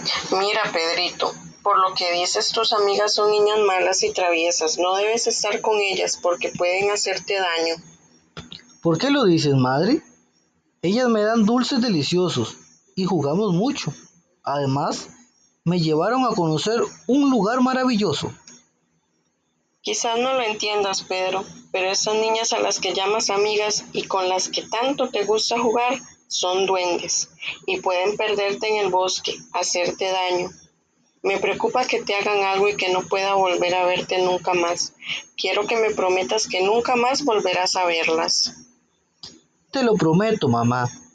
Mira, Pedrito, por lo que dices, tus amigas son niñas malas y traviesas. No debes estar con ellas porque pueden hacerte daño. ¿Por qué lo dices, madre? Ellas me dan dulces deliciosos y jugamos mucho. Además, me llevaron a conocer un lugar maravilloso. Quizás no lo entiendas, Pedro, pero esas niñas a las que llamas amigas y con las que tanto te gusta jugar son duendes y pueden perderte en el bosque, hacerte daño. Me preocupa que te hagan algo y que no pueda volver a verte nunca más. Quiero que me prometas que nunca más volverás a verlas. Te lo prometo, mamá.